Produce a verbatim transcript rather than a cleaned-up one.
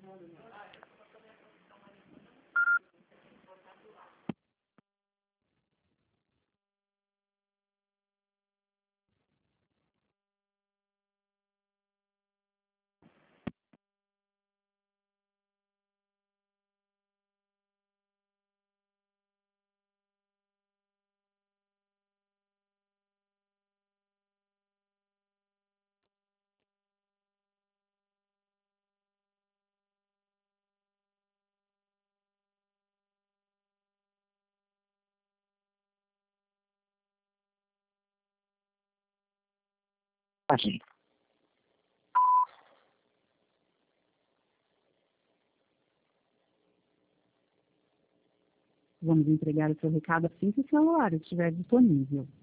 Aqui. Vamos entregar o seu recado assim que o celular estiver disponível.